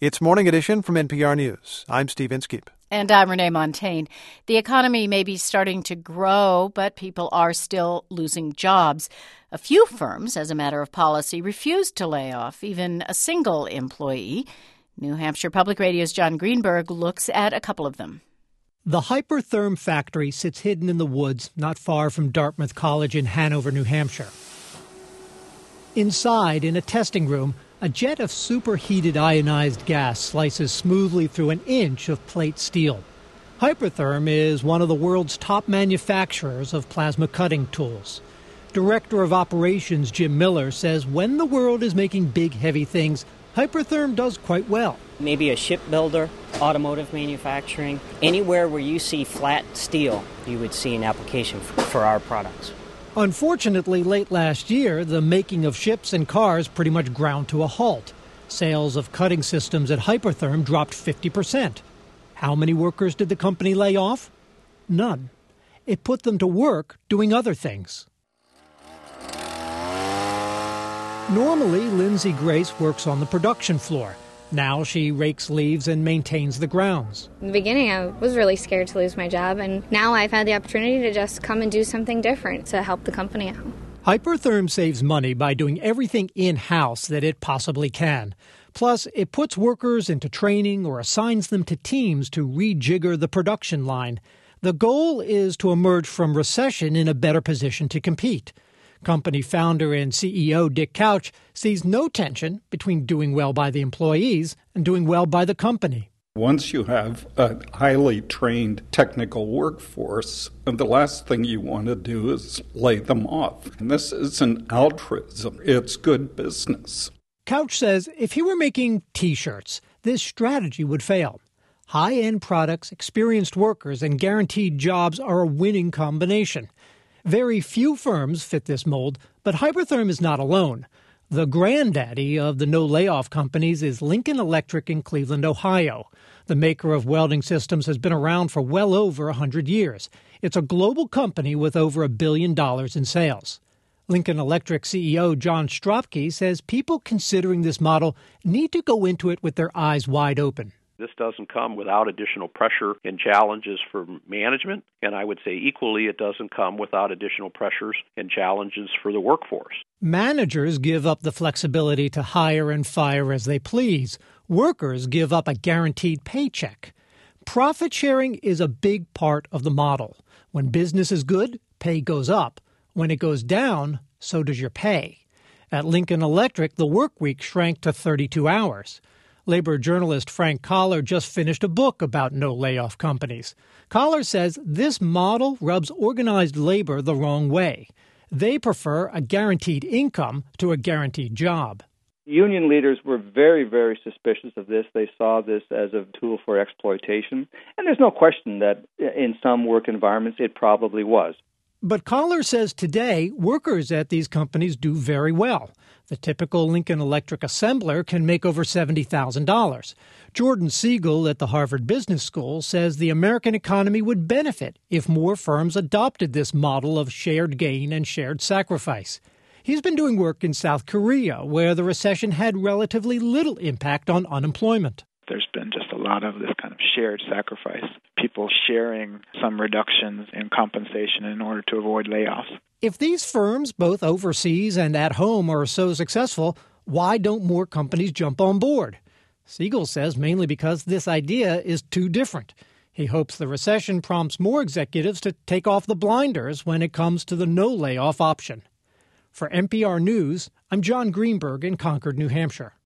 It's Morning Edition from NPR News. I'm Steve Inskeep. And I'm Renee Montaigne. The economy may be starting to grow, but people are still losing jobs. A few firms, as a matter of policy, refused to lay off even a single employee. New Hampshire Public Radio's John Greenberg looks at a couple of them. The Hypertherm factory sits hidden in the woods not far from Dartmouth College in Hanover, New Hampshire. Inside, in a testing room, a jet of superheated ionized gas slices smoothly through an inch of plate steel. Hypertherm is one of the world's top manufacturers of plasma cutting tools. Director of Operations Jim Miller says when the world is making big, heavy things, Hypertherm does quite well. Maybe a shipbuilder, automotive manufacturing, anywhere where you see flat steel, you would see an application for our products. Unfortunately, late last year, the making of ships and cars pretty much ground to a halt. Sales of cutting systems at Hypertherm dropped 50%. How many workers did the company lay off? None. It put them to work doing other things. Normally, Lindsay Grace works on the production floor. Now she rakes leaves and maintains the grounds. In the beginning, I was really scared to lose my job, and now I've had the opportunity to just come and do something different to help the company out. Hypertherm saves money by doing everything in-house that it possibly can. Plus, it puts workers into training or assigns them to teams to rejigger the production line. The goal is to emerge from recession in a better position to compete. Company founder and CEO Dick Couch sees no tension between doing well by the employees and doing well by the company. Once you have a highly trained technical workforce, the last thing you want to do is lay them off. And this isn't altruism, it's good business. Couch says if he were making T-shirts, this strategy would fail. High-end products, experienced workers, and guaranteed jobs are a winning combination. Very few firms fit this mold, but Hypertherm is not alone. The granddaddy of the no-layoff companies is Lincoln Electric in Cleveland, Ohio. The maker of welding systems has been around for well over 100 years. It's a global company with over $1 billion in sales. Lincoln Electric CEO John Stropke says people considering this model need to go into it with their eyes wide open. This doesn't come without additional pressure and challenges for management, and I would say equally it doesn't come without additional pressures and challenges for the workforce. Managers give up the flexibility to hire and fire as they please. Workers give up a guaranteed paycheck. Profit sharing is a big part of the model. When business is good, pay goes up. When it goes down, so does your pay. At Lincoln Electric, the work week shrank to 32 hours. Labor journalist Frank Collar just finished a book about no-layoff companies. Collar says this model rubs organized labor the wrong way. They prefer a guaranteed income to a guaranteed job. Union leaders were very, very suspicious of this. They saw this as a tool for exploitation. And there's no question that in some work environments it probably was. But Collar says today workers at these companies do very well. The typical Lincoln Electric assembler can make over $70,000. Jordan Siegel at the Harvard Business School says the American economy would benefit if more firms adopted this model of shared gain and shared sacrifice. He's been doing work in South Korea, where the recession had relatively little impact on unemployment. There's been just a lot of this kind of shared sacrifice, people sharing some reductions in compensation in order to avoid layoffs. If these firms, both overseas and at home, are so successful, why don't more companies jump on board? Siegel says mainly because this idea is too different. He hopes the recession prompts more executives to take off the blinders when it comes to the no-layoff option. For NPR News, I'm John Greenberg in Concord, New Hampshire.